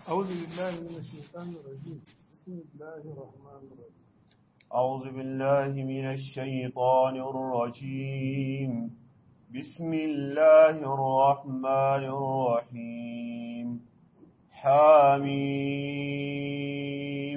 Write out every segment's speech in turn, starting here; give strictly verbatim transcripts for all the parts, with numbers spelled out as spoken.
أعوذ بالله من الشيطان الرجيم بسم الله الرحمن الرحيم أعوذ بالله من الشيطان الرجيم بسم الله الرحمن الرحيم حميم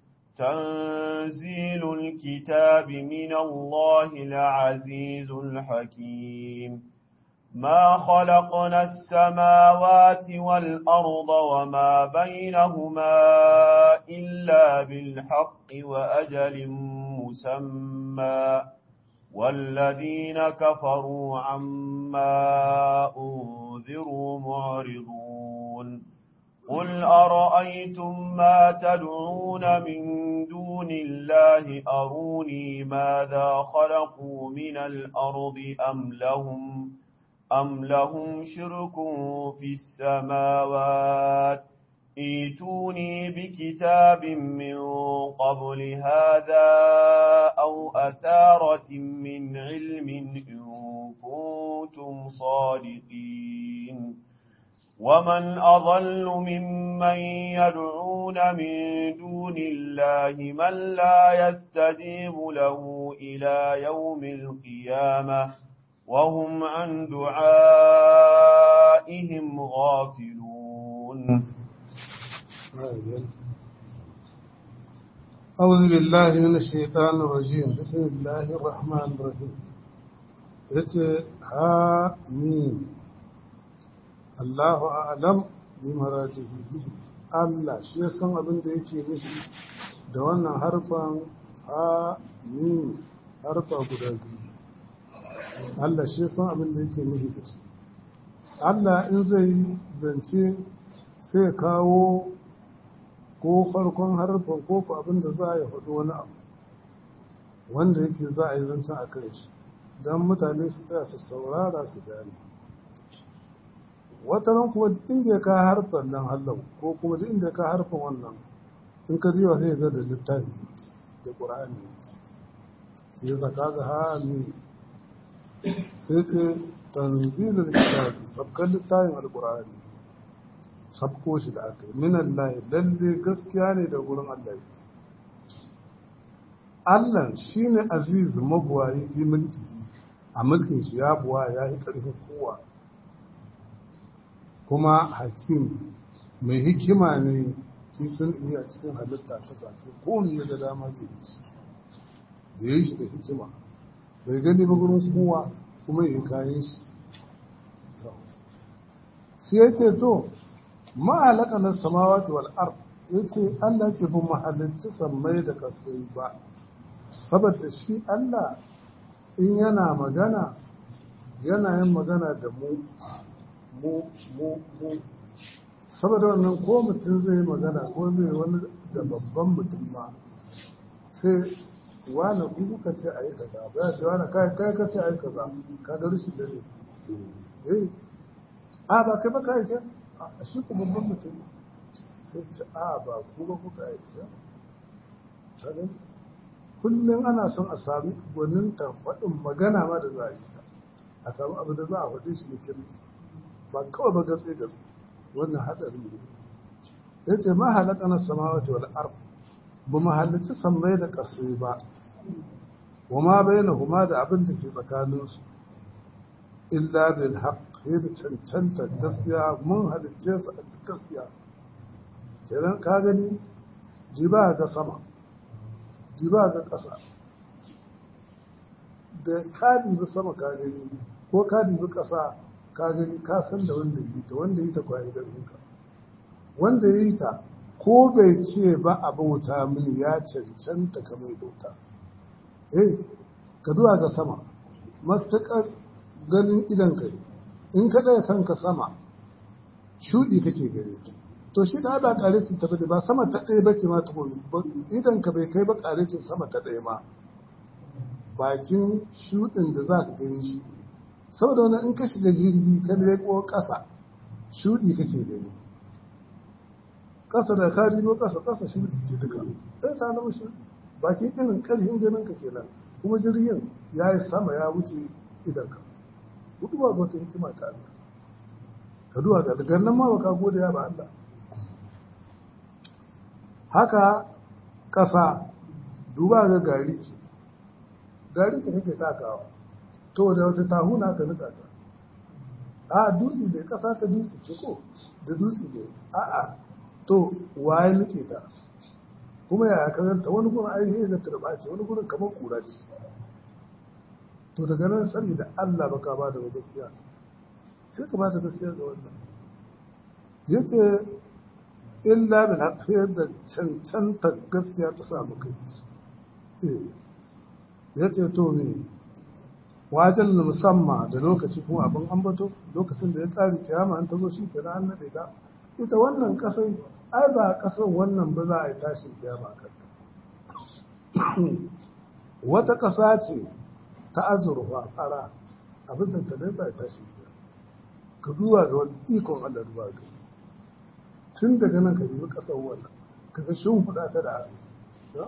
تنزيل الكتاب من الله العزيز الحكيم ما خلقنا السماوات والأرض وما بينهما إلا بالحق وأجل مسمى والذين كفروا عما أنذروا معرضون قل أرأيتم ما تدعون من دون الله أروني ماذا خلقوا من الأرض أم لهم أم لهم شرك في السماوات ائتوني بكتاب من قبل هذا أو أثارة من علم إن كنتم صادقين ومن أضل ممن يدعون من دون الله من لا يستجيب له إلى يوم القيامة وهم عن دعائهم غافلون أعوذ بالله من الشيطان الرجيم بسم الله الرحمن الرحيم yace ha mim Allahu a'lam bi maradihi bihi Allah shi ya san abin da yake nufi da wannan harfan ha mim harfa guda biyu Allah shi ya san abin da yake nufi da su Allah in zai zance sai kawo ko farkon harfan ko ku abin da za a yi faɗi wani abu wanda yake za a yi zancen a kan shi don mutane su tsaya su saurara su gane wataran kuma duk inda ya ka harfan nan hallau ko kuma duk inda ya ka harfan wannan in ka jiwa sai ga da littafi yake da ƙura'ani yake sai ya zaka ga hami sai ce tanzilul kitabi sabkan littafin alƙura'ani sabko shi da aka yi minan layi lalle gaskiya ne da gurin Allah yake Allah shi ne aziz mabuwayi fi mulki a mulkin shi ya buwa ya yi ƙarfin kowa kuma hakim mai hikima ne fi sun iya cikin halitta ta zafi ko ne da dama zai yi shi da ya yi shi da hikima bai gani ba gurin kowa kuma ya yi kayan shi sai ya ce to ma'alaka na samawati wal ard yace Allah ce bin mahalicci sammai da kasai ba saboda shi Allah in yana magana yana yin magana da mu mu mu mu saboda wannan ko mutum zai magana ko zai wani da babban mutum ma sai wani ku kuka ce ayi kaza ba ya ce wani kai kai ka ce ayi kaza ka ga rushin da ne eh a ba kai ba kai ce a shi ku babban mutum sai ce a ba ku ba kuka aiki sanin kullum ana son a sami gwaninta faɗin magana ma da za a yi ta a sami abu da za a faɗi shi da kirki ba kawai ba gatse gatse wannan haɗari ne ya ce ma halaka na samawati wal ard ba mu halicci sammai da ƙasai ba wa ma bayyana kuma da abin da ke tsakaninsu illa bil haqq sai da cancanta gaskiya mun halicce su a gaskiya kenan ka gani jiba ga sama jiba ga ƙasa da ka dibi sama ka gani ko ka dibi ƙasa ka gani ka san da wanda yi ta wanda yi ta kwaye ƙarfinka wanda yi ta ko bai ce ba a bauta mini ya cancanta ka mai bauta eh ka duwa ga sama matuƙar ganin idanka ne in ka ɗaya kanka sama shuɗi kake gani to shi da ba ƙarecin ta bade ba sama ta ɗaya bace ma tukun idan ka bai kai ba ƙarecin sama ta ɗaya ma bakin shuɗin da za ka gani shi saboda wani in ka shiga jirgi ka leƙo ƙasa shuɗi kake gani ƙasa da ka ribo ƙasa ƙasa shuɗi ce duka ɗaya ta zama shuɗi bakin irin ƙarfin ganin ka kenan kuma jirgin ya yi sama ya wuce idanka hudu ba wata hikima ta Allah ka duwa ga daga nan ma baka gode ya ba Allah haka ƙasa duba ga gari ce gari ce kake takawa to da wata tahuna ka nika ta a dutse ne ƙasa ta dutse ce ko da dutse ne a'a to waye nike ta kuma ya karanta wani gurin aiki ga turba ce wani gurin kamar kura ce to daga nan sani da Allah baka ba da gaskiya sai ka ba da gaskiya ga wannan yace illa bil haqqi da cancanta gaskiya ta samu kai eh yace to me wajen musamman da lokaci kuma abin ambato lokacin da ya kare kiyama an tazo shi kenan an nade ta ita wannan kasai ai ba kasar wannan ba za a yi tashin kiyama kanta wata kasa ce ta azurfa fara abin da ta dai tashin kiyama ka duba ga wani ikon Allah duba ga tun daga nan ka nemi kasar wannan kaga shin huda ta da abu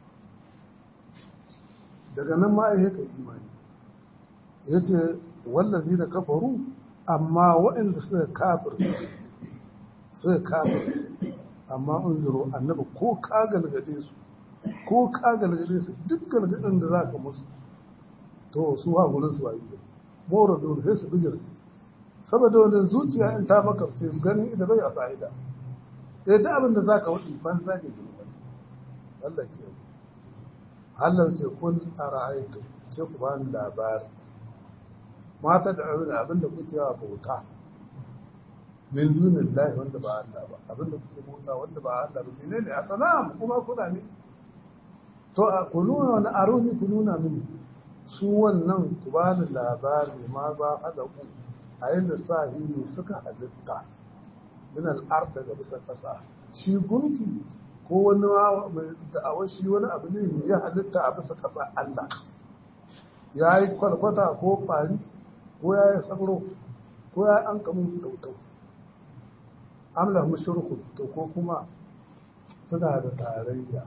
daga nan ma ai ka imani yace wallazi da kafaru amma waɗanda suka kafirce suka kafirce amma unzuru annabi ko ka galgade su ko ka galgade su duk galgadin da zaka musu to su ha gurin su wayi mora dole sai su bijirce saboda wannan zuciya in ta makarce ganin ida bai a fa'ida eh da abin da zaka wadi ban zage gurin Allah ke Allah ce kun ara'aytu ce ku bani labari mata da abin da kuke yawa bauta min dunin lahi wanda ba Allah ba abin da kuke bauta wanda ba Allah ba ne ne a sana'am kuma kuna ne to a ku nuna wani aro ne ku nuna mini su wannan ku ba ni labari ma za a da ku a yadda sahi ne suka halitta min al'ar daga bisa ƙasa shi gunki ko wani mai da'awar shi wani abu ne mai ya halitta a bisa ƙasa Allah ya yi kwalkwata ko ƙwari ko ya yi sabro ko ya yi an kamun tautau amla mashirku to ko kuma suna da tarayya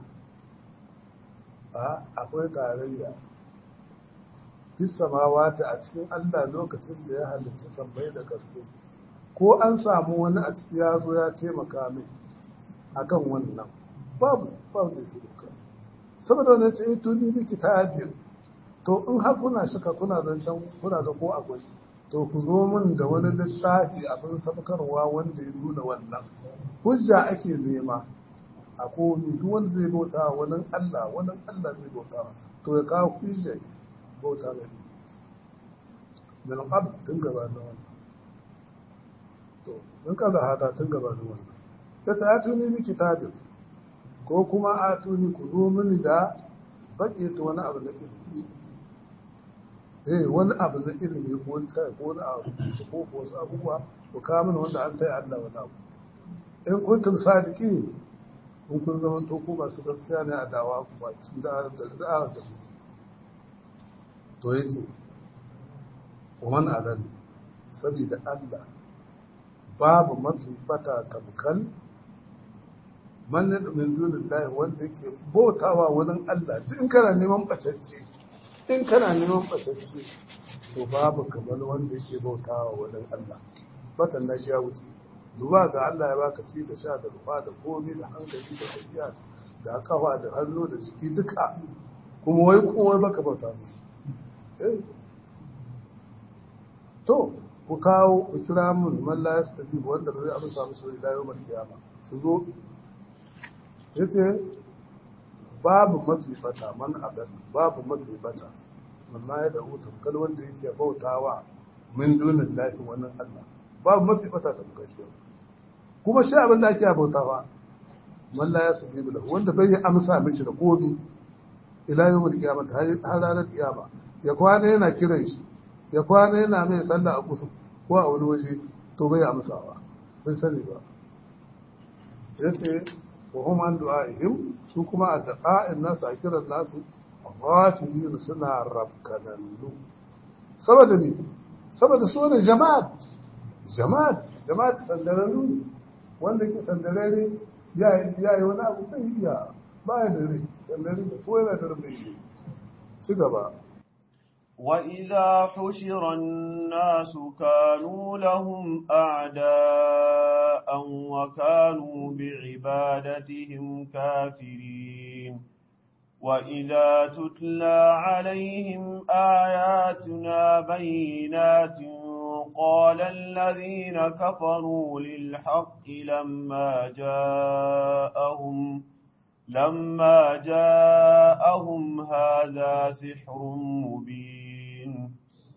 a akwai tarayya fisamawa ta a cikin Allah lokacin da ya halitta sammai da gaske ko an samu wani a ciki ya zo ya taimaka mai akan wannan babu babu da ke duka saboda wani ta yi tuni da kitabin to in har kuna shaka kuna zancen kuna ga ko akwai to ku zo min da wani littafi abin sabkarwa wanda ya nuna wannan hujja ake nema a komi duk wanda zai bauta wani Allah wani Allah zai bauta to ya kawo hujja bauta mai min qab tun gaba da wannan to in ka da hada tun gaba da wannan ta ta tuni ni kitabin ko kuma a tuni ku zo mini da baƙe ta wani abu na ilimi eh wani abu na ilimi ko wani kai ko wani abu ko wasu abubuwa ku kawo mana wanda an tayi Allah wani abu in kuntum sadiqin kun kun zama to ko masu gaskiya ne a dawa ku ba kin da da da da to yace wannan adan saboda Allah babu mafi bata tamkal man min dunillahi wanda yake bautawa wani Allah duk in kana neman bacacce in kana neman bacacce to babu kamar wanda yake bautawa wani Allah batan na shi ya wuce duba ga Allah ya baka ci da sha da rufa da komai da hankali da tafiya da kafa da hannu da jiki duka kuma wai kuma baka bauta musu eh to ku kawo ku kira mun man la yastaji wanda ba zai amsa musu ila yawmal qiyama su zo yace babu mafi fata man adan babu mafi fata amma ya da hutu kal wanda yake bautawa min dunin lahi wannan Allah babu mafi fata ta kashi kuma shi abin da ake bautawa man la yastajibu lahu wanda bai amsa mishi da komi ila yawmul qiyamah har ranar kiyama ya kwana yana kiran shi ya kwana yana mai sallah a kusa ko a wani waje to bai amsawa bai sani ba yace wa hum an du'a'ihim su kuma a da'a'in nasu a kiran nasu ghafilin suna rafkanannu saboda ne saboda su ne jama'at jama'at jama'at sandararru ne wanda ke sandarare ya yi wani abu bai iya baya da rai sandarare da ko yana da rai ci gaba وإذا حشر الناس كانوا لهم أعداء وكانوا بعبادتهم كافرين وإذا تتلى عليهم آياتنا بينات قال الذين كفروا للحق لما جاءهم لما جاءهم هذا سحر مبين.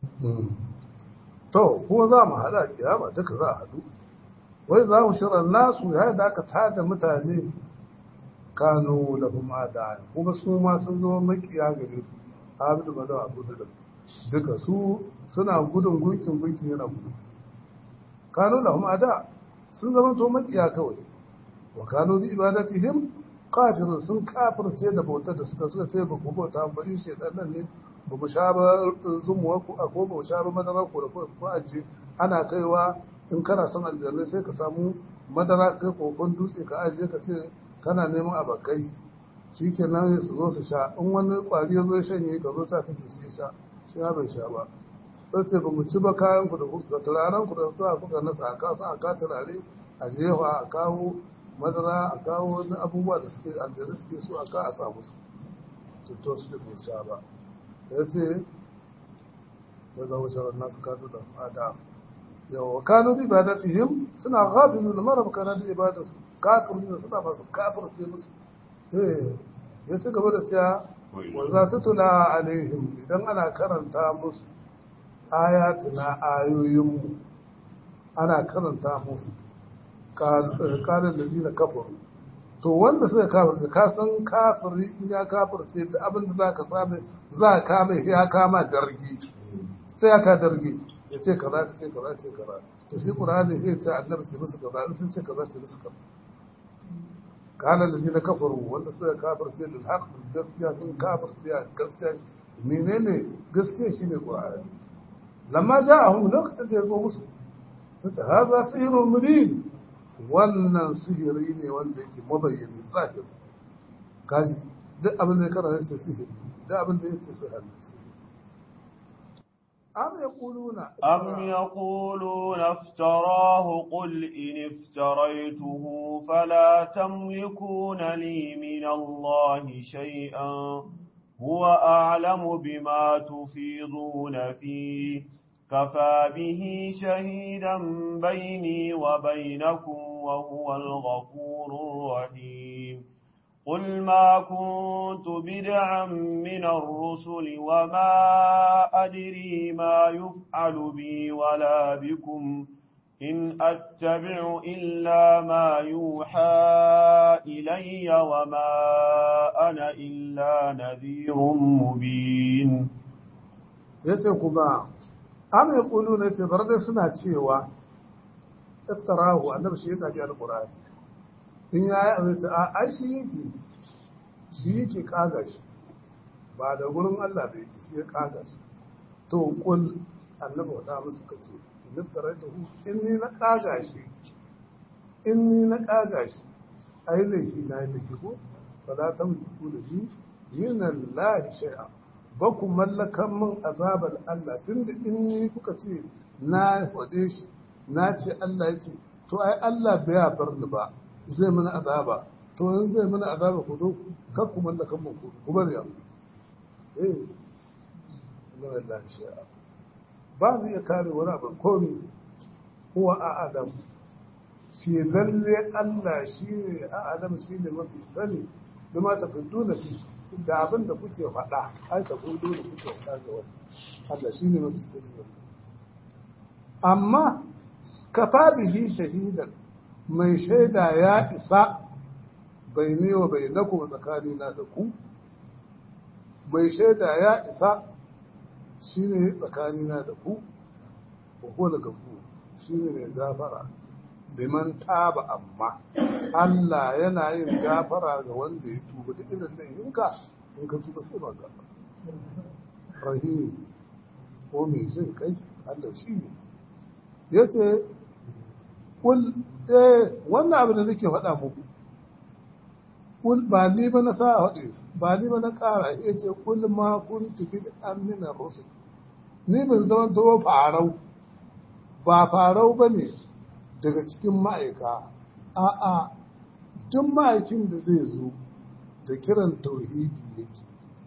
to kuma za mu hada kiyama duka za a hadu wai za mu shirar nasu ya da aka tada mutane kanu lahum adan kuma su ma sun zo makiya gare su abdu bada abu da duka su suna gudun gunkin gunkin yana gudu kanu lahum ada sun zama to makiya kawai wa kanu bi ibadatihim kafirun sun kafirce da bautar da suka suka ce ba ku bauta ba in shedan nan ne ba mu sha ba zumuwa ku a ko ba mu sha ba madara ku da ku aje ana kaiwa in kana son aljanna sai ka samu madara kai kokon dutse ka aje ka ce kana neman abakai shikenan su zo su sha in wani kwari ya zo ya shanye ka zo sa kake shi sha shi ya bai sha ba sai ce ba mu ci ba kayan ku da ku da turaren ku da zuwa kuka nasa a kasu a ka turare a jefa a kawo madara a kawo wani abubuwa da suke aljanu suke so a ka a samu su tuto su bai sha ba ya ce ya zama sharar nasu kanu da fada yawa kanu bi ibadatihim suna ghafilu da mara bukana da ibada su kafir da suna masu kafirce musu eh ya ci gaba da cewa wa za ta tula alaihim idan ana karanta musu ayatuna ayoyinmu ana karanta musu kanin da zina kafaru to wanda suka kafirce ka san kafiri in ya kafirce da abin da za ka same za ka kame ya kama dargi sai ya ka dargi ya ce kaza ta ce kaza ce kaza to shi qur'ani zai ce annabi ce musu kaza in sun ce kaza ce musu kaza kanin da zina kafaru wanda suka kafirce lil haqq gaskiya sun kafirce gaskiya menene gaskiya shine qur'ani lamma ja'ahum lokacin da ya zo musu sai haza sihirun mubin wannan sihiri ne wanda yake mabayyani zahir kaji duk abin da ya karanta ce sihiri duk abin da yake sihiri am yaquluna am yaquluna iftarahu qul in iftaraytuhu fala tamlikuna li min Allahi shay'an huwa a'lamu bima tufiduna fihi كفى به شهيدا بيني وبينكم وهو الغفور الرحيم قل ما كنت بدعا من الرسل وما أدري ما يفعل بي ولا بكم إن أتبع إلا ما يوحى إلي وما أنا إلا نذير مبين يسكما am ya ƙulu ne ce bar dai suna cewa iftarahu annabi shi ya kaji alƙur'ani in ya yi abinci a ai shi yake shi yake ƙaga shi ba da gurin Allah da yake shi ya ƙaga shi to ƙul annabi wata musu ka ce in iftaraytuhu in ni na ƙaga shi in ni na ƙaga shi ai laifi na yi laifi ko fa la tamliku lahu min Allah shay'a ba ku mallakan min azabar Allah tunda in ni kuka ce na wade shi na ce Allah yake to ai Allah bai bar ni ba zai mana azaba to in zai mana azaba ku zo kar ku mallakan mu ku bar ya eh Allah shi'a ba zai iya kare wani abu komai huwa a'lam shi lalle Allah shine a'lam shine mafi sani bima tafiduna fi da abin da kuke faɗa ai ta gudu da kuke faɗa ga wani Allah shi ne mafi sani wani amma kafa bihi shahidan mai shaida ya isa bai ne wa bai na kuma tsakanina da ku mai shaida ya isa shi ne tsakanina da ku wa kuwa gafu shi ne mai gafara liman taba amma Allah yana yin gafara ga wanda ya tuba da irin laifinka in ka tuba sai ba gafara rahim ko mai jin kai Allah shi ne ya ce kul eh wannan abin da nake faɗa muku kul ba ni ba na sa haɗe ba ni ba na ƙara ya ce kul ma kun tafi da aminar rusul ni ban zama to farau ba farau bane daga cikin ma'aika a'a duk ma'aikin da zai zo da kiran tauhidi yake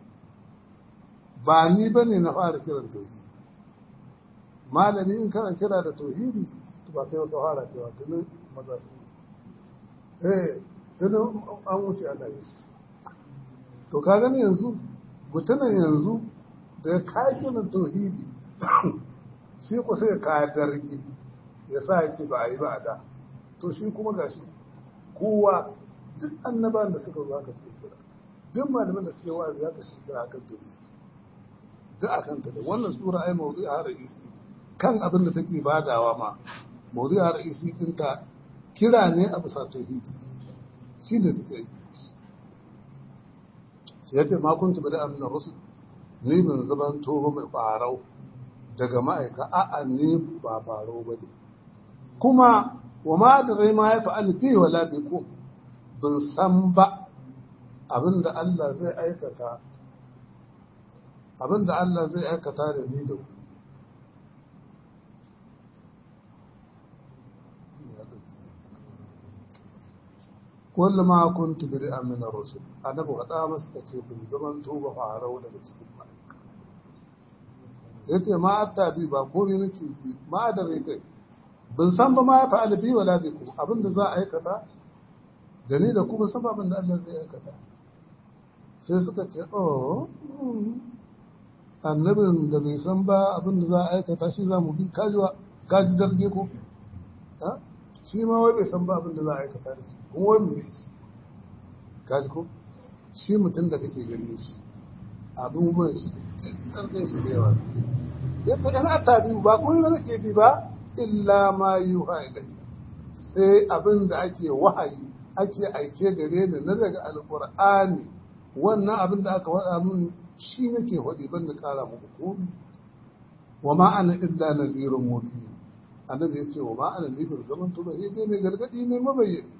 ba ni bane na fara kiran tauhidi malami in kana kira da tauhidi to ba kai ka fara kewa tunan maza su eh tunan an wuce ana yi to ka gani yanzu mutumin yanzu da ka kiran tauhidi shi ko sai ka dargi ya sa ya ce ba a yi ba a da to shi kuma gashi kowa duk annaban da suka zo aka ce kira duk malaman da suke wa'azi aka shi kira akan tauhidi duk akan ta da wannan sura ai mawdu'i har isi kan abin da take badawa ma mawdu'i har isi dinta kira ne a bisa tauhidi shi ne take yi shi yace ma kuntu bada amina rusul ni ban zaman toba mai farau daga ma'aika a'a ne ba farau bane kuma wa ma da zai ma ya fa'al fi wala bikum bin san ba abinda Allah zai aikata abinda Allah zai aikata da ni da ku kullu ma kuntu bi amina rusul annabi hada masa kace bin zaman tuba farau daga cikin ma'aika yace ma attabi ba komai nake bi ma da rai kai bin san ba ma ya fa'al bi wala bikum abinda za a aikata da ni da kuma sababin da Allah zai aikata sai suka ce oh annabin da bai san ba abin da za a aikata shi za mu bi kajiwa kaji darge ko shi ma wai bai san ba abin da za a aikata da shi kuma wai mu bi shi kaji ko shi mutum da kake gani shi abin ban shi darge shi da yawa ya ce ana tabi ba kuma nake bi ba illa ma yuha ilayya sai abin da ake wahayi ake aike gare ni na daga alqur'ani wannan abin da aka faɗa mini shi nake faɗi ban da ƙara muku komai wa ma ana illa nazirun mubin annabi ya ce wa ma ana ni ban zaman to ba sai dai mai gargadi ne mabayyani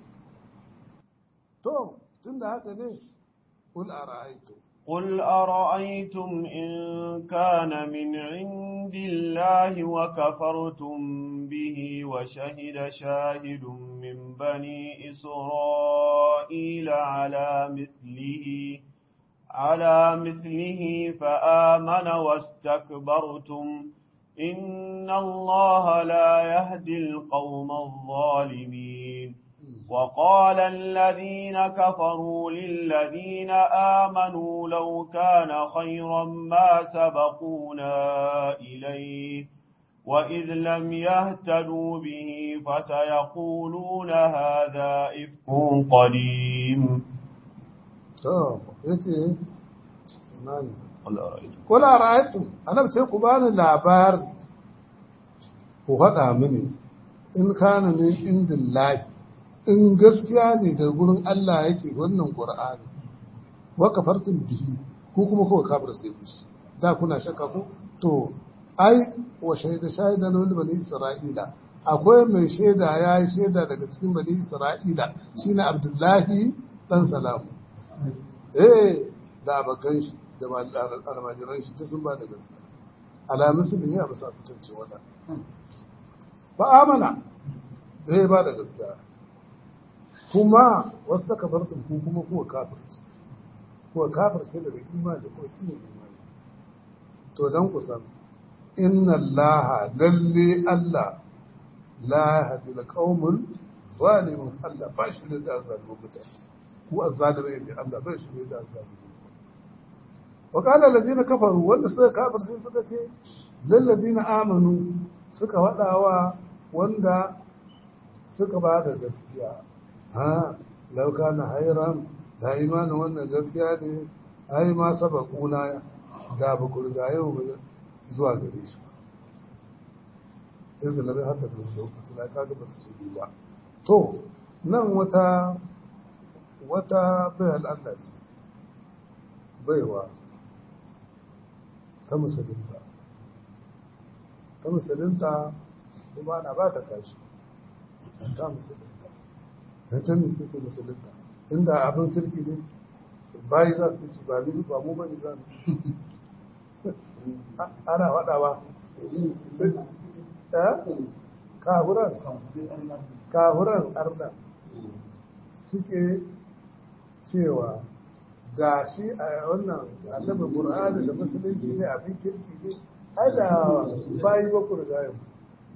to tunda haka ne kul ara'aytum قل أرأيتم إن كان من عند الله وكفرتم به وشهد شاهد من بني إسرائيل على مثله على مثله فآمن واستكبرتم إن الله لا يهدي القوم الظالمين وقال الذين كفروا للذين آمنوا لو كان خيرا ما سبقونا إليه وإذ لم يهتدوا به فسيقولون هذا إفك قديم قل أرأيتم أنا بتقول بان العبار وهذا مني إن كان من عند الله in gaskiya ne da gurin Allah yake wannan Qur'ani wa kafartum bihi ko kuma ko kafir sai ku da kuna shakka ko to ai wa shahida shahida lil bani Isra'ila akwai mai shaida yayi shaida daga cikin bani Isra'ila shine Abdullahi dan Salamu eh da bakan shi da almajiran shi ta sun ba da gaskiya alamun su ne ya ba sa fitance wala ba amana da ba da gaskiya kuma wasu ta kafartun ku kuma kuwa kafirci kuwa kafirci daga imani da kuwa iya imani to don kusan inna allaha lalle allah la hadi da qaumun zalimin allah ba shi da zalimin mutane ku azzalimai ne allah ba shi da zalimin wa qala allazina kafaru wanda suka kafirci suka ce lallazina amanu suka wadawa wanda suka ba da gaskiya ha lauka na hairan da imanin wannan gaskiya ne ai ma sabakuna da ba ku riga yau zuwa gare shi yanzu na bai hata da lokaci na kaga ba su su ba to nan wata wata bayar Allah ce baiwa ta musulunta ta musulunta kuma na ba ta kashi ta musulunta don ta mista ta musulunta inda abin kirki ne bayi za su ci ba ni ba mu bane za mu ana faɗawa kahuran kahuran arna suke cewa ga shi a wannan annabi Qur'ani da musulunci ne abin kirki ne ai da bayi ba ku riga yau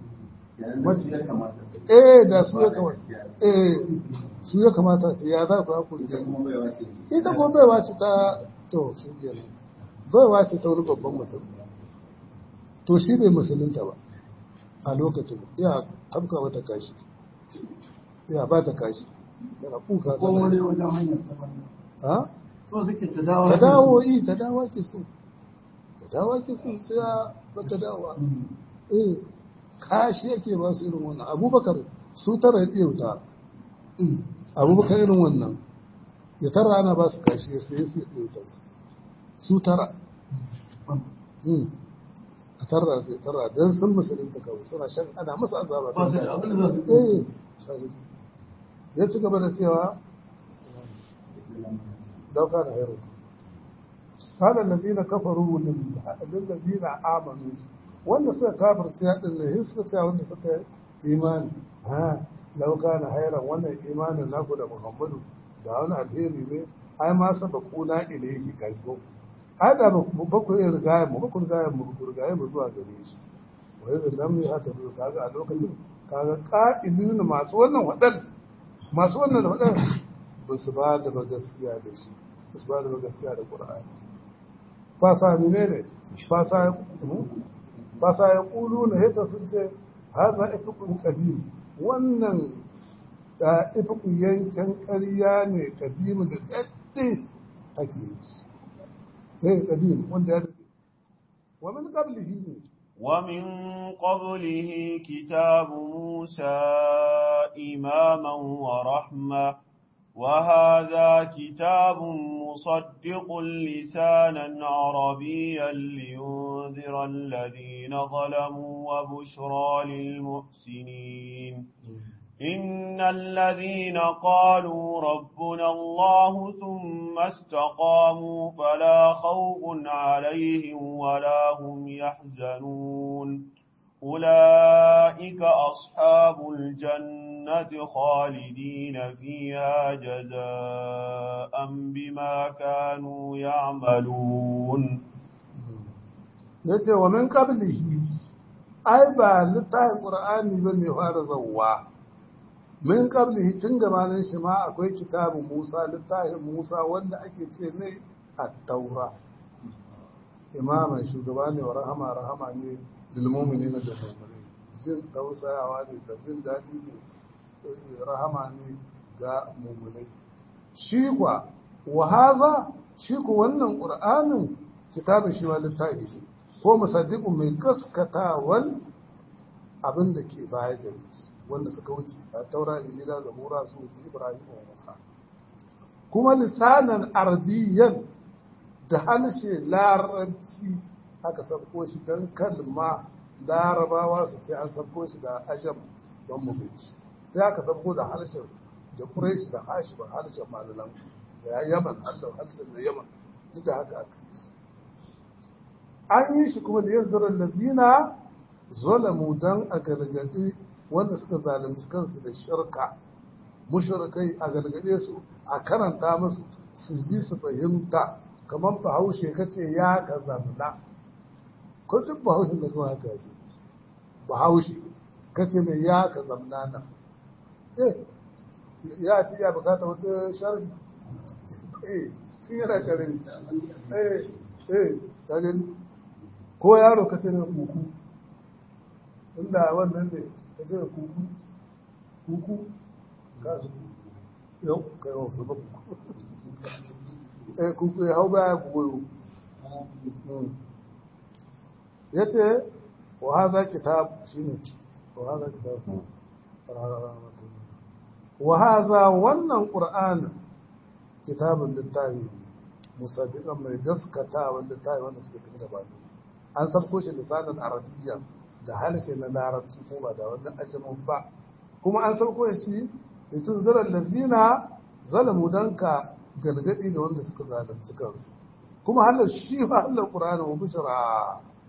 eh da su ya kamata eh su ya kamata su ya za ku haku riga ita ko baiwa ce ta to shi ke baiwa ce ta wani babban mutum to shi bai musulunta ba a lokacin ya tabka mata kashi ya ba ta kashi yana kuka ko wani wajen hanyar ta banna ha so suke ta dawo ta dawo yi ta dawo ke so ta dawo ke so sai ya ba ta dawo eh kashi yake ba su irin wannan abubakar su tara ya wuta abubakar irin wannan ya tara ana ba su kashi ya sai su ya wuta su su tara a tara sai tara don sun musulunta kawai suna shan ana masa azaba ba su da abin da za su eh ya ci gaba da cewa dauka da hairu قال الذين كفروا للذين آمنوا wanda suka kafirce haɗin ne suka ce wanda suka imani ha lauka na hairan wannan imanin naku da Muhammadu da wani alheri ne ai ma saba kuna ilaihi kashgo ai da ba ku yin rigayen mu ba ku rigayen mu ku rigayen mu zuwa gare shi wa yanzu lam ya ta dole kaga a lokacin kaga qa'ilun masu wannan wadan masu wannan wadan ba su ba da gaskiya da shi ba su ba da gaskiya da Qur'ani fasa ne ne fasa fasa ya kulu na haka sun ce haza ifikun kadim wannan da ifikun yankin ƙarya ne kadim da ɗaɗɗe ake yi eh kadim wanda ya daɗe wa min qablihi ne ومن قبله كتاب موسى إماما ورحمة وهذا كتاب مصدق لسانا عربيا لينذر الذين ظلموا وبشرى للمحسنين إن الذين قالوا ربنا الله ثم استقاموا فلا خوف عليهم ولا هم يحزنون أولئك أصحاب الجنة خالدين فيها جزاء بما كانوا يعملون yace wa min qablihi ai ba littafin qur'ani bane fara zawwa min qablihi tun gabanin shi ma akwai kitabun Musa littafin Musa wanda ake ce ne at-taura imaman shugaba ne wa rahama rahama ne lilmumini na da mummuni jin tausayawa ne da jin daɗi ne rahama ne ga mummunai shi kwa wahaza shi ku wannan ƙur'anin kitabin shi ma littafi shi ko musaddiqun mai gaskatawan abin da ke baya gare shi wanda suka wuce a taura injila zabura su ibrahim wa musa kuma lisanan arabiyyan da harshe larabci aka sabko shi don kalma larabawa su ce an sabko shi da ajam don mutunci sai aka sabko da harshen da kureshi da hashiban harshen malalan da yaman allah harshen da yaman duk da haka aka yi shi an yi shi kuma da yin zirar lazina zolamu don a galgadi wanda suka zalunci kansu da shirka mushrikai a galgade su a karanta musu su ji su fahimta kamar bahaushe kace ya ka zamna ko duk bahaushe da kawai haka shi bahaushe kace ne ya ka zamna nan eh ya ci ya bukata wata sharhi eh shi yana karami eh eh dalil ko yaro kace ne kuku inda wannan ne kace ne kuku kuku ka su yau kai wa su kuku eh kuku ya hau baya kuku yace wa hadha kitab shine wa hadha kitab wa hadha wannan qur'an kitabun littahi musaddiqan mai gaskata wanda littahi wanda suke tafi da bani an sabko shi lisanin arabiyya da harshe na larabci ko ba da wannan ajamin ba kuma an sabko shi da tunzirar lazina zalamu danka galgadi da wanda suka zalunci kansu kuma halar shi ba halar qur'ani wa bushra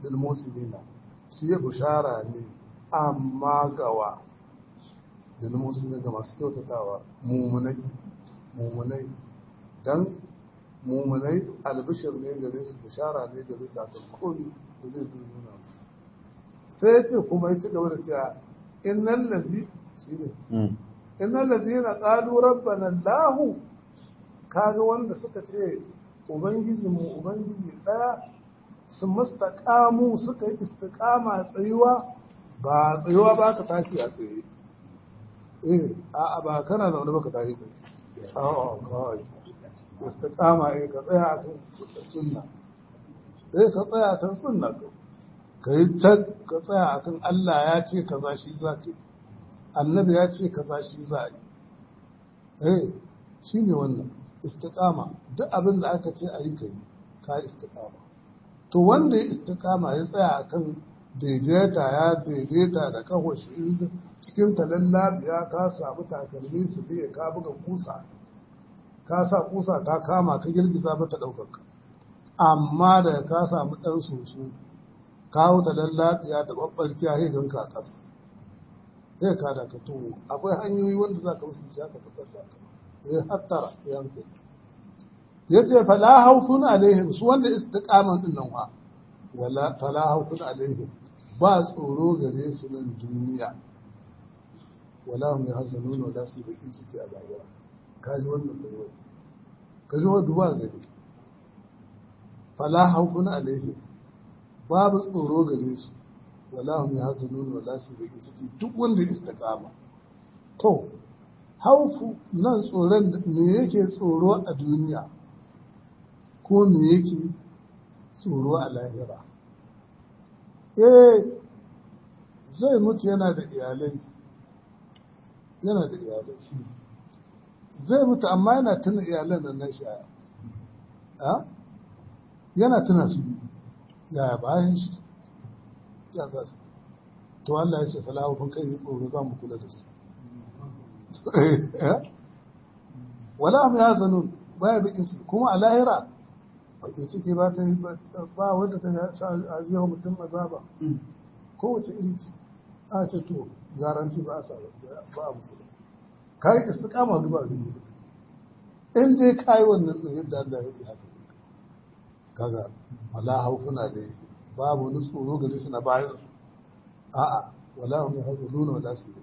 lil musinina shi ya bushara ne amma gawa lil musinina ga masu kyautatawa mumunai mumunai dan mumunai albishir ne gare su bushara ne gare su akan komai da zai zo nuna musu sai ce kuma ya ci gaba da cewa innal ladzi shine innal ladzina qalu rabbana allah kaga wanda suka ce ubangijinmu ubangiji daya su mustaqamu suka yi istiqama tsayuwa ba tsayuwa ba ka tashi a tsaye eh a ba kana zaune ba ka tashi tsaye a'a kawai istiqama eh ka tsaya akan sunna eh ka tsaya akan sunna ka yi can ka tsaya akan Allah ya ce kaza shi za ka yi annabi ya ce kaza shi za a yi eh shine wannan istiqama duk abin da aka ce a yi ka yi ka istiqama to wanda ya istiqama ya tsaya akan daidaita ya daidaita da kawo shi cikin talallabiya ka samu takalmi su biya ka buga kusa ka sa kusa ta kama ka girgiza ba ta ɗaukaka amma da ka samu ɗan soso kawo talallabiya da babbar kiyaye don ka kas sai ka da ka to akwai hanyoyi wanda za ka musu ka tabbatar da ka ya hattara ya hankali ya ce fala haufun alaihim su wanda istiqaman din nan wa wala fala haufun alaihim ba tsoro gare su nan duniya wala hum yahzanun wala su bakin ciki a lahira kaji wannan bayo kaji wa duba gare fala haufun alaihim babu tsoro gare su wala hum yahzanun wala su bakin ciki duk wanda istiqama to haufu nan tsoron me yake tsoro a duniya ko me yake tsoro a lahira eh zai mutu yana da iyalai yana da iyalai zai mutu amma yana tuna iyalan nan na shaya a yana tuna su yaya bayan shi ya za su to Allah ya ce falahufin kai tsoro za mu kula da su wala mu ya zanun baya bakin ciki kuma a lahira bakin ciki ba ta yi ba wadda ta ajiyar mutum azaba kowace iri ce a ce to garanti ba a sa ba a musu ka yi istiqama duba abin yi in dai ka yi wannan tsaye da Allah ya yi haka kaga wala haufuna da babu wani tsoro gare su na bayan a'a wala hum yahzanuna wala su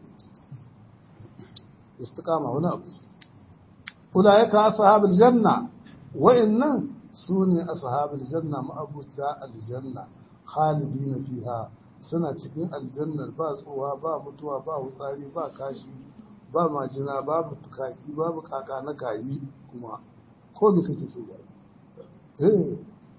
istiqama wani abu ulaika ashabul janna wa innan sune ashabul janna ma'abuta aljanna khalidina fiha suna cikin aljannar ba tsuwa ba mutuwa ba wutsari ba kashi ba majina babu tukaki babu kaka na kayi kuma ko bi kake so ba eh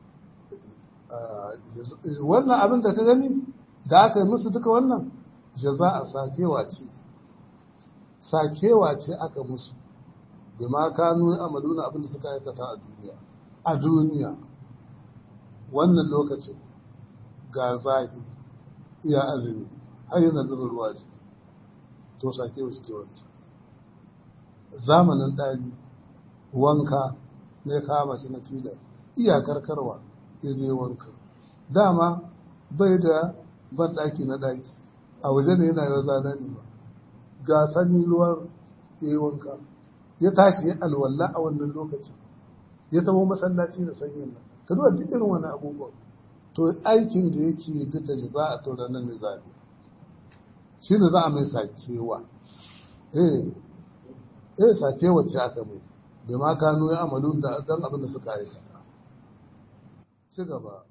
wannan abin da ka gani da aka yi musu duka wannan jaza'a sakewa ce sakewa ce aka musu da ma kanu amaluna abin da suka aikata a duniya a duniya wannan lokacin ga zahi iya azumi har yana zuba ruwa ce to sakewa ce wancan zamanin ɗari wanka ne kama shi na tilar iyakar karwa ya zai wanka dama bai da ban ɗaki na ɗaki a waje ne yana yau zana ne ba ga sanyi ruwan ya yi wanka ya tashi ya alwala a wannan lokacin ya tabo masallaci da sanyin nan ka duba duk irin wani abubuwan to aikin da yake duk da za a taura nan ne zaɓe shi ne za a mai sakewa eh eh sakewa ce aka mai bai ma kano ya amalu da dan abin da suka aikata ci gaba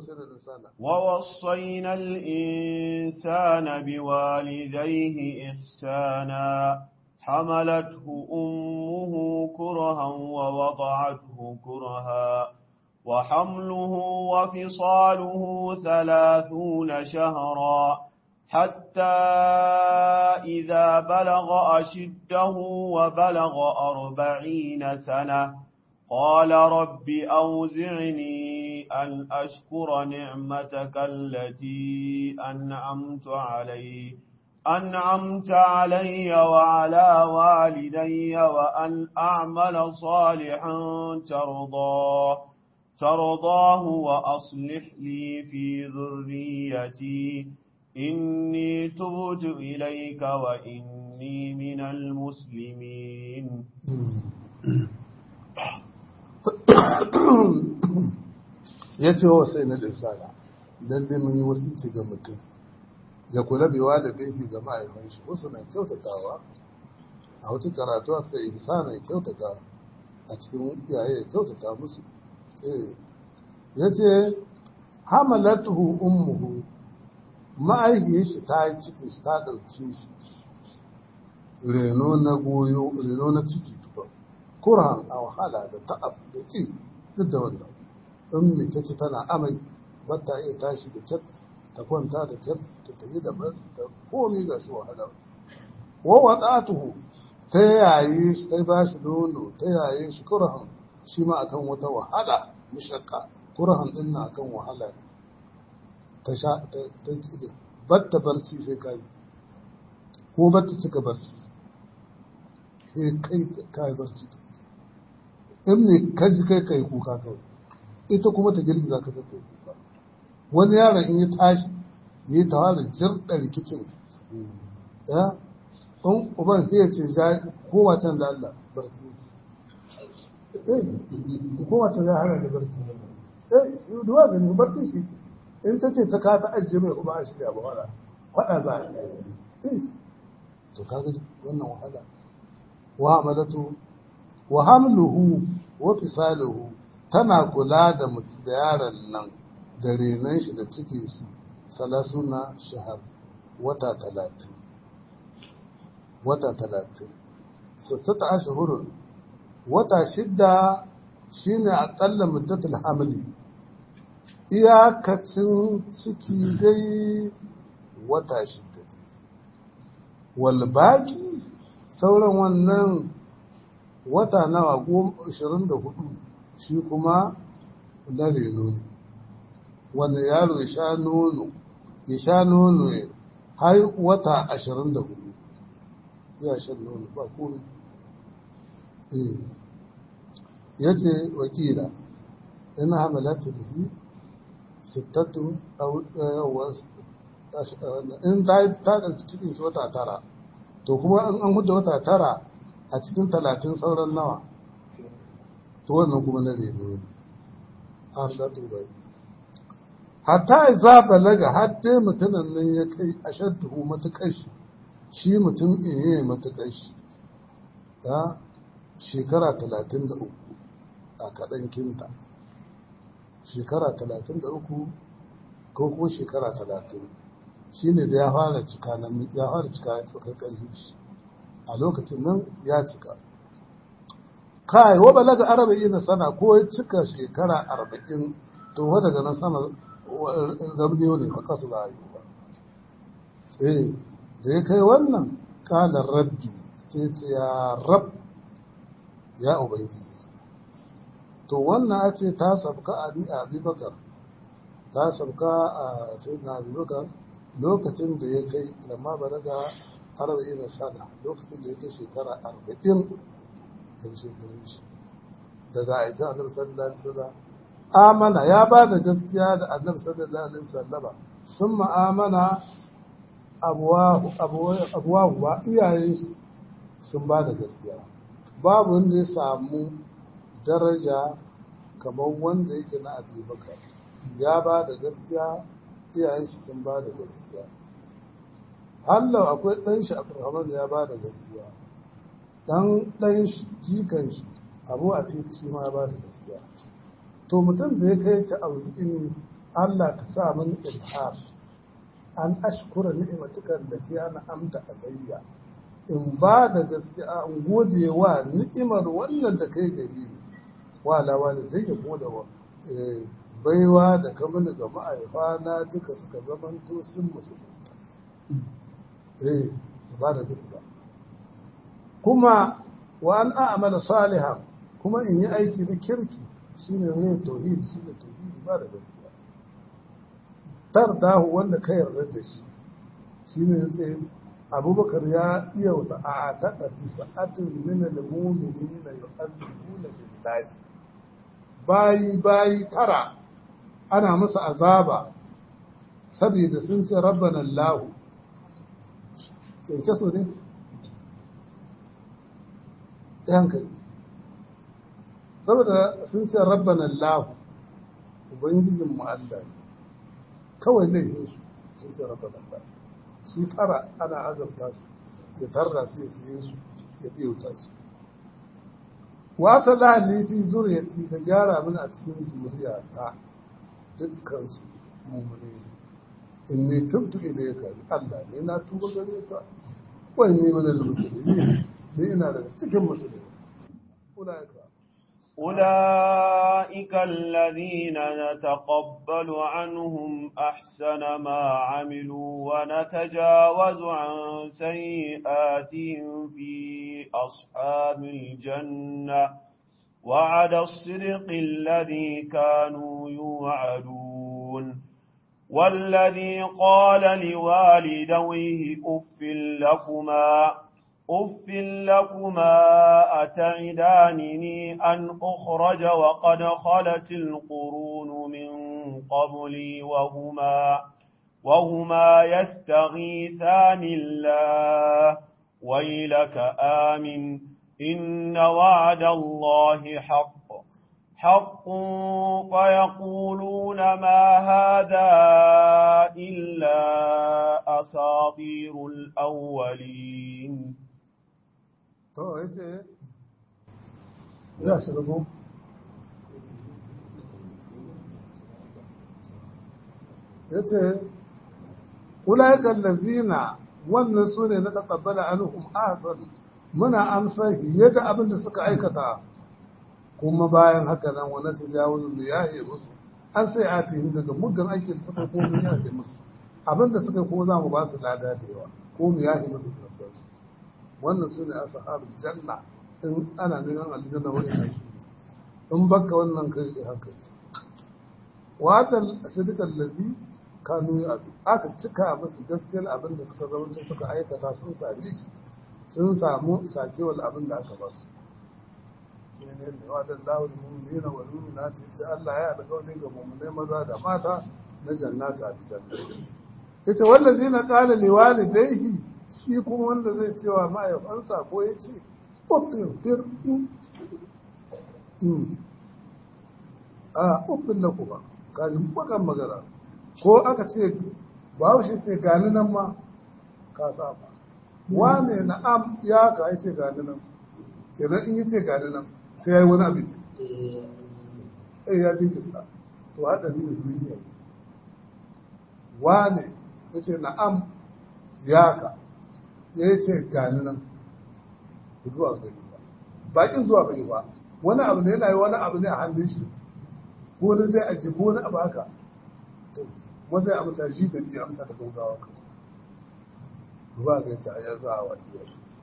ووصينا الإنسان بوالديه إحسانا حملته أمه كرها ووضعته كرها وحمله وفصاله ثلاثون شهرا حتى إذا بلغ أشده وبلغ أربعين سنة قال رب أوزعني أن أشكر نعمتك التي أنعمت علي أنعمت علي وعلى والدي وأن أعمل صالحا ترضاه ترضاه وأصلح لي في ذريتي إني تبت إليك وإني من المسلمين. ya ce wa sai na ɗinsana lalle mun yi wasiti ga mutum ya kula bewa da gaifi ga ma'aikatan shi wasu na kyautatawa a wata karatu a ta insana ya kyautata a cikin iyaye ya kyautata musu ya ce hamalatuhu ummuhu ma'aikiyar shi ta yi ciki shi ta ɗauke shi reno na goyo reno na ciki tukwa kurhan a wahala da ta'ab da ƙi duk da wannan in mai take tana amai ba ta iya tashi da kyat ta kwanta da kyat ta tafi da bar ta komi ga shi wahala wa wadatuhu ta yaye shi ta ba shi nono ta yaye shi kurhan shi ma akan wata wahala mushakka kurhan din na akan wahala ne ta sha ta ta batta barci sai kai ko batta cika barci sai kai kai barci in ne kaji kai kai kuka kawai ita kuma ta girgiza ka kai kuka wani yaron in ya tashi ya yi tawarin jirɗa rikicin ya in uban sai ya ce kowa can da Allah barci eh kowa can ya hana da barci eh shi duwa gani barci shi in ta ce ta ka ta ajiye mai kuma a shirya ba wala faɗa za a eh to ka gani wannan wahala wa amalatu wa hamluhu wa fisaluhu tana kula da da yaron nan da renon shi da cikin shi salasuna shahar wata talatin wata talatin sittata ashhurun wata shidda shine aqalla muddatul hamli iyakacin ciki dai wata shidda wal baqi sauran wannan wata nawa goma ashirin da hudu shi kuma na reno ne wanda yaro ya sha nono ya sha nono ya har wata ashirin da hudu ya shan nono ba kome ya ce wakila yana hamalata da shi sittatu in ta ɗauki cikin shi wata tara to kuma an huda wata tara a cikin talatin sauran nawa to wannan kuma na reno ne har da tubai hatta za balaga har dai mutumin nan ya kai a shaddu matuƙar shi shi mutum iya matuƙar shi ya shekara talatin da uku a kaɗan kinta shekara talatin da uku ko kuma shekara talatin shi ne da ya fara cika nan ya fara cika ya tsakar ƙarfi shi a lokacin nan ya cika kai wa balaga arba'in na sana ko ya cika shekara arba'in to wa daga nan sama zamniyo ne fa kasa za a yi ba eh da ya kai wannan kalar rabbi sai ce ya rab ya ubangiji to wannan a ce ta sabka a ni abubakar ta sabka a sayyidina abubakar lokacin da ya kai lamma balaga arba'in na sana lokacin da ya kai shekara arba'in da shekarun shi daga aikin annabi sallallahu alaihi wasallam amana ya ba da gaskiya da annabi sallallahu alaihi wasallama sun ma'amana abuwa ba iyayen shi sun ba da gaskiya babu wanda ya samu daraja kamar wanda yake na abubakar ya ba da gaskiya iyayen shi sun ba da gaskiya hallau akwai ɗan shi abdurrahman ya ba da gaskiya ɗan ɗan shi jikan shi abu a shi ma ya ba da gaskiya to mutum da ya kai ta auzini Allah ka sa mani ilham an ashkura ni'imatuka allati ana amta alayya in ba da gaskiya in gode wa ni'imar wannan da kai gare ni wa lawa da dai ya gode wa baiwa da ka mini ga ma'aifa na duka suka zamanto sun musulunta eh ba da gaskiya kuma wa an a'mala salihan kuma in yi aiki da kirki shine ne tauhid shine tauhidi ba da gaskiya tardahu wanda ka yarda da shi shine yace abubakar ya iya wata a taqati sa'atin min al-mu'minina yu'azzibuna billahi bayi bayi tara ana musu azaba saboda sun ce rabbana Allah keke so ne ɗan kai saboda sun ce rabbana Allah ubangijin mu Allah ne kawai laifin su sun ce rabbana Allah su tara ana azabta su ya tarra su ya siye su ya ɗiyauta su wasa lahali fi zuriyati ka gyara mini a cikin zuriya ta dukkan su mummune ne in ne tubtu ilayka Allah ne na tuba gare ka wai ne mana musulmi ne ina daga cikin musulmi ulaika أولئك الذين نتقبل عنهم أحسن ما عملوا ونتجاوز عن سيئاتهم في أصحاب الجنة وعد الصدق الذي كانوا يوعدون والذي قال لوالديه أف لكما أف لكما أتعدانني أن أخرج وقد خلت القرون من قبلي وهما وهما يستغيثان الله ويلك آمن إن وعد الله حق حق فيقولون ما هذا إلا أساطير الأولين to yace ya shiga ko yace ulaika allazina wannan sune na taqabbala anhum ahsan muna amsa yadda abin da suka aikata kuma bayan haka nan wani tajawuzun da yahe musu an sai atihim daga muggan aikin suka ko mu yahe musu abin da suka ko za mu ba su lada da yawa ko mu yahe musu tabbata wannan su ne ashabul janna in ana neman aljanna wani aiki in baka wannan kai haka wa dal sidqal ladhi kanu ya'du aka cika musu gaskiyar abin da suka zama suka aikata sun same shi sun samu sakewar abin da aka ba su menene wa dal lahu mu'minina wal mu'minati ta Allah ya alƙawarin ga mu'minai maza da mata na jannata aljanna yace wallazina qala liwalidayhi shi kuma wanda zai cewa ma'aifansa ko ya ce uffin tir a uffin na kuma kajin bakan magana ko aka ce ba shi ce gani nan ma ka saba wane na'am ya ka ya ce gani nan kenan in yi ce gani nan sai ya yi wani abin eh ya jinkirta to haɗari ne duniya wane ya ce na'am ya ka ya yi ce gani nan zuwa gani ba bakin zuwa bai ba wani abu ne yana yi wani abu ne a hannun shi ko wani zai aji ko wani abu haka wani zai amsa shi da biya amsa da gaugawa ka zuwa ga ta ya za a wani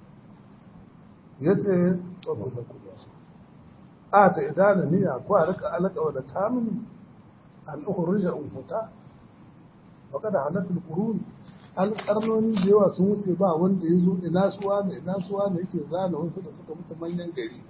ya ce tsoron da kuma a ta idana niyya ko a rika alaka da tamini an ukhruja in huta wa kada halatul qurun alƙarnoni da yawa sun wuce ba wanda ya zo ina suwa ne ina suwa ne yake zana wasu da suka mutu manyan gari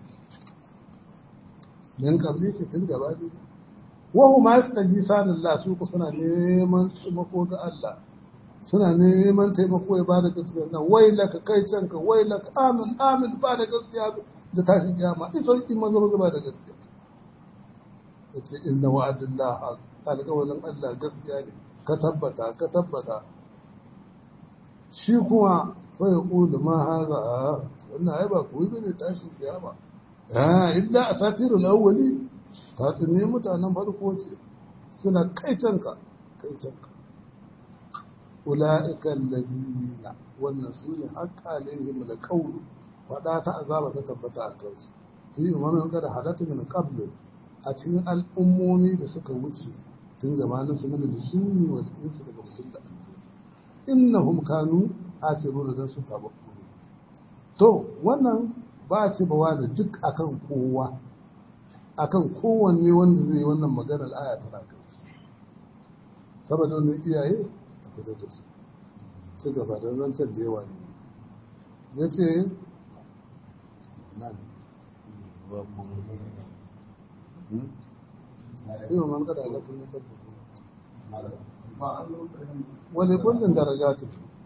yan kabli ce tun gaba ne wahu ma su ɗan lisanin Allah su ku suna neman taimako ga Allah suna neman taimako ya ba da gaskiya nan wai laka kai canka wai laka amin amin ba da gaskiya da tashin kiyama isa yi maza maza ba da gaskiya ya ce inna wa'adillah alƙawalin Allah gaskiya ne ka tabbata ka tabbata shi kuma sai ya ƙulu ma haza wannan ai ba kuwa bane tashin kiyama ah illa asatirul awwali ta tsine mutanen farko ce suna kaitanka kaitanka ulaika allazina wannan sune haqqa alaihim alqawl fada ta azaba ta tabbata a kansu fi umamin kada halatu min qabl a cikin al'ummomi da suka wuce tun gabanin su min al-jinni wal insi daga mutum da aljanna innahum kanu asiruna dan su tabakku to wannan ba ce ba wani duk akan kowa akan kowanne wanda zai yi wannan maganar aya tana kai saboda wannan iyaye a kudu da su ci gaba da zancen da yawa ne ya ce yau man kada Allah tun tabbata wani kullun darajatu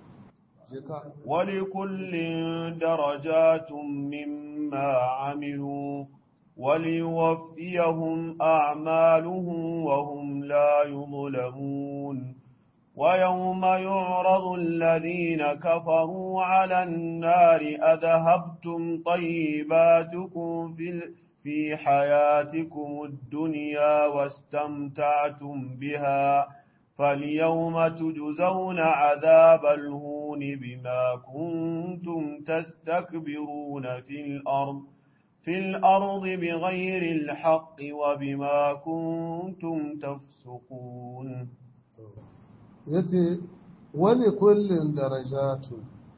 ولكل درجات مما عملوا وليوفيهم أعمالهم وهم لا يظلمون ويوم يعرض الذين كفروا على النار أذهبتم طيباتكم في في حياتكم الدنيا واستمتعتم بها فاليوم تجزون عذاب الهون بما كنتم تستكبرون في الأرض في الأرض بغير الحق وبما كنتم تفسقون. yace wani kullin darajatu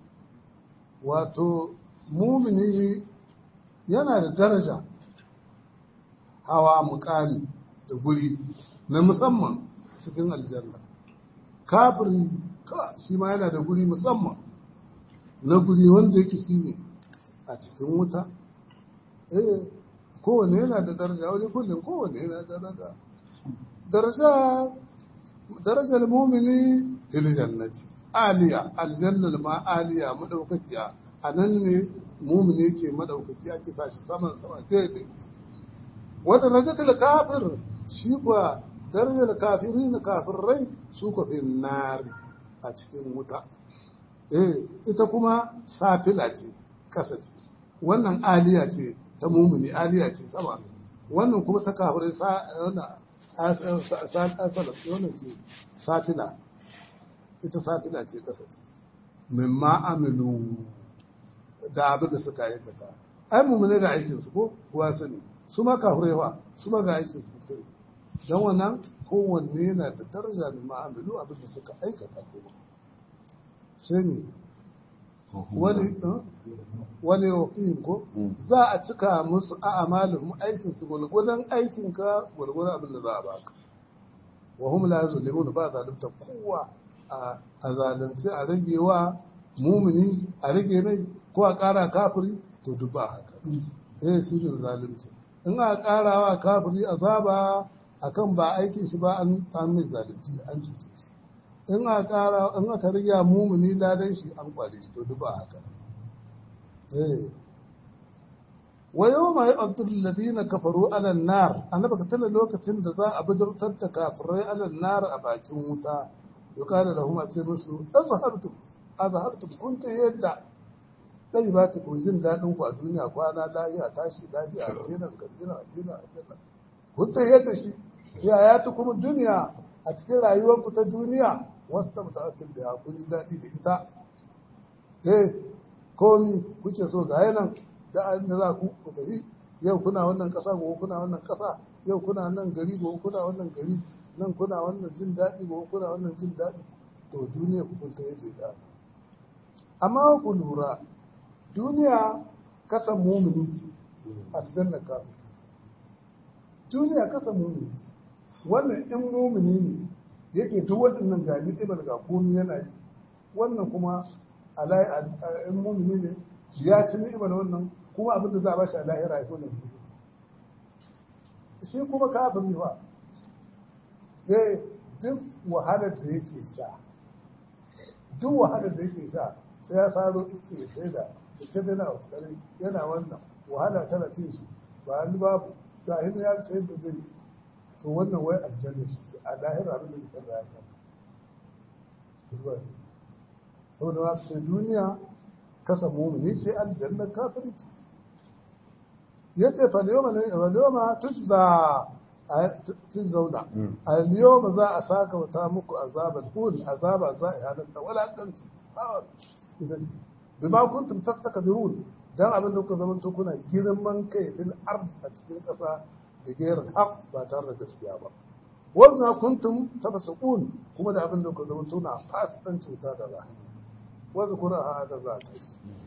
wato mumini yana da daraja hawa mukami da guri na musamman cikin aljanna kafiri ka shi ma yana da guri musamman na guri wanda yake shine a cikin wuta eh kowane yana da daraja wani kullin kowane yana da daraja daraja darajar mumini fil jannati aliya aljanna ma aliya madaukakiya anan ne mumini yake madaukaki ake sashi saman sama daidai wata darajatul kafir shi kuwa darajar kafirin kafirai su ko fi nari a cikin wuta eh ita kuma safila ce kasa ce wannan aliya ce ta mumini aliya ce sama wannan kuma ta kafirai sa wannan asala wannan ce safila ita safila ce kasa ce mimma amilu da abin da suka aikata ai mumini da aikin su ko kuwa sani su ma kafirai fa su ma ga aikin su sai dan wannan kowanne yana da daraja da ma'amalu abin da suka aikata kuma sai ne wani wani wakilin ko za a cika musu a amalin aikin su gulgudan aikin ka gulgudan abin da za a baka wa hum la yuzlimun ba zalunta kowa a zalunci a rage wa mumini a rage mai ko a kara kafiri to duk ba haka eh shi ne zalunci in a kara wa kafiri azaba akan ba aikin shi ba an samu zalunci an cuce shi in aka kara in aka riga mumuni ladan shi an kware shi to duk ba haka eh wa yawma ya'dul ladina kafaru ala nar annaba ka tana lokacin da za a bujurtar da kafirai ala nar a bakin wuta yuqala lahum a ce musu azhabtum azhabtum kunta yadda dai ba ta jin dadin ku a duniya kwana lafiya tashi lafiya kenan kadina kenan kenan kun ta yadda shi ya ya ta kuma duniya a cikin rayuwarku ta duniya wasu ta mutatun da ya kun ji daɗi da ita eh komi kuke so ga yanan da an da za ku ku tafi yau kuna wannan ƙasa gobe kuna wannan ƙasa yau kuna nan gari gobe kuna wannan gari nan kuna wannan jin daɗi gobe kuna wannan jin daɗi to duniya ku kun ta yadda ita amma ku lura duniya kasan mumini ce aljanna kafin duniya kasa mumini wannan in mumini ne yake duk waɗannan gani ibal ga komi yana yi wannan kuma alai in mumini ne ya ci ni'imar wannan kuma abin da za a bashi a lahira ya tona shi kuma kafiri fa zai duk wahalar da yake sha duk wahalar da yake sha sai ya saro ice sai da ita da na wasu yana wannan wahala tana ce shi ba ni babu ga hin ya sai da zai to wannan wai aljanna shi a lahira abin da yake da ya saboda na ce duniya kasa mumini ce aljanna kafiri ce yace fa yawma ne fa yawma tujza tujzauna al yawma za a saka wata muku azabal hul azaba za a halatta wala kanci idan bima kuntum tastakbirun dan abin da kuka zaman to kuna girman kai bil ard a cikin kasa da gairar haq ba tare da gaskiya ba wanda kuntum tafasqun kuma da abin da kuka zaman to na fasikanci ta da rahama wa zikra hada za ta